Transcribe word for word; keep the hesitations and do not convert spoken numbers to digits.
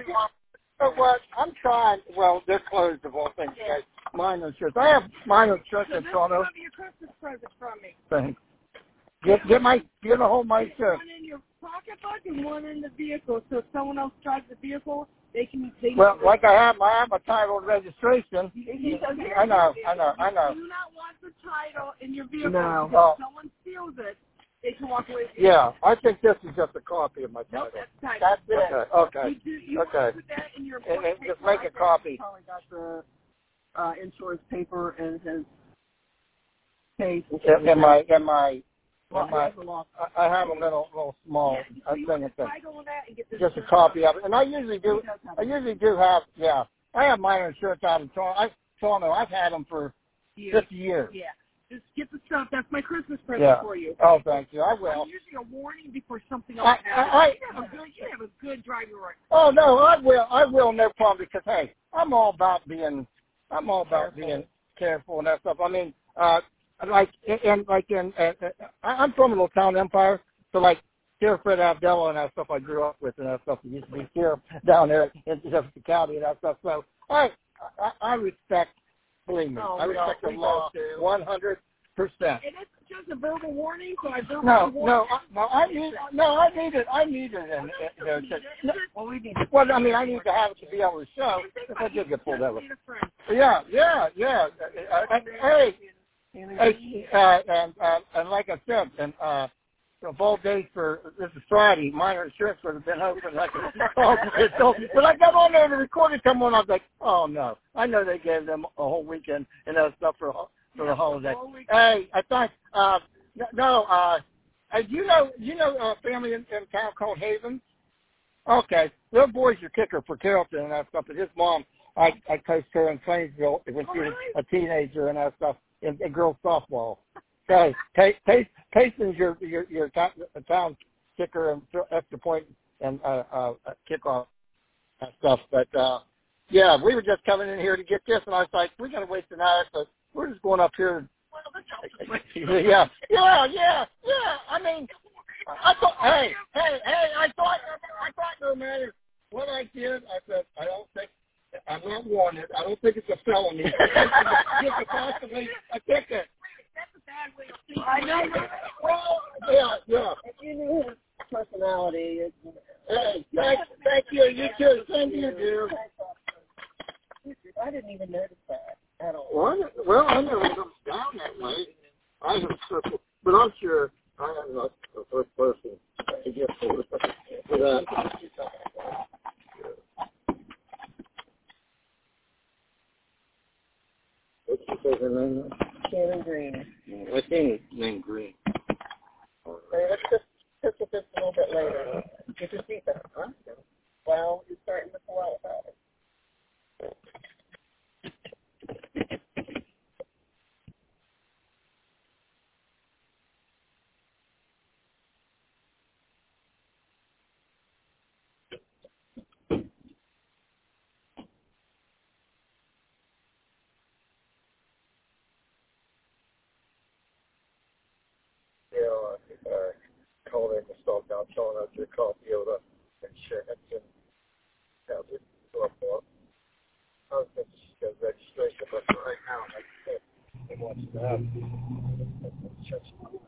know what? I'm trying. Well, they're closed of all things. Yeah. Minor insurance. I have minor insurance So in this Toronto. will be your Christmas present from me. Thanks. Get, get my, get a hold my insurance. One in your pocketbook and one in the vehicle. So if someone else drives the vehicle, they can. They Well, like I have, I have a title and registration. He doesn't I know, I know, I know. You do not want the title in your vehicle. No. Because Oh. if someone steals it, they can walk away with it. Yeah, I think this is just a copy of my title. Nope, that's title. That's it. Okay, okay. You do, you Okay. want to put that in your And, and paper. just make a copy. Probably got the uh, insurance paper in his case. In, in my, in my, Well, in my, he has a law. I I have a little, little small Yeah, so uh, you thing. want thing. the title of that and get the Just a insurance. copy of it. And I usually do, He does have I it. usually do have, yeah. I have minor insurance out in Toronto. I, Toronto, I've had them for Years. fifty years. Yeah. Just get the stuff. That's my Christmas present Yeah. for you. Oh, thank you. I will. I'm usually a warning before something I, else I, happens. I, you, have a good, you have a good driving record. oh no, I will. I will, no problem. Because hey, I'm all about being, I'm all about Careful. being careful and that stuff. I mean, uh, like in, like in, uh, uh, I'm from a little town, Empire, so like Sheriff Fred Abdella and that stuff I grew up with and that stuff. He used to be sheriff down there in Jefferson County and that stuff. So I, I, I respect. Believe me, Oh, I we all- respect the we law both do. one hundred percent. And it's just a verbal warning, so I verbally No, warn no, you. I- no. I need, no, I need it. I need it. And, and, and, no, Well, we need well, I mean, I need to have it to be able to show if I did get pulled over. Need a friend. Yeah, yeah, yeah. Uh, uh, hey, hey, uh, and uh, and like I said, and uh, of all days for this is Friday, minor insurance would have been open. Like, oh, so, but I got on there and the recording come on. I was like, oh no, I know they gave them a whole weekend and that stuff for for the holiday. Hey, I thought, uh, no, uh, uh, you know, you know, a family in, in town called Haven. Okay, their boy's your kicker for Carrollton and that stuff. But his mom, I I coached her in Plainsville when she was a teenager and that stuff in, in girls softball. Okay, Payson's your your your town, town kicker and extra point and uh, uh, kickoff and stuff. But uh, yeah, we were just coming in here to get this, and I was like, we got to waste an hour, so we're just going up here. yeah, yeah, yeah, yeah. I mean, I thought, hey, hey, hey, I thought, I thought no matter what I did, I said, I don't think. I'm not wanted. I don't think it's a felony. It's possibly a ticket. That's a bad way of thinking. I know. Well, yeah, yeah. If you knew his personality, it's, Hey, thank, thank you. You too. Same to you, dear. I didn't even notice that at all. Well, I, well, I never comes down that way. I have circle, but I'm sure I am not the first person to get for for that. What's she say her name is? Shannon Green. I think it's named Green. Okay, let's just pick with this a little bit later. Get your seatbelt, huh? Well, you're starting to pull out about it. You know, uh, uh, calling the stock down, showing out your copy of the insurance and yeah, just go up for it. I was thinking she's got registration, but for right now, like I said, he wants to have insurance.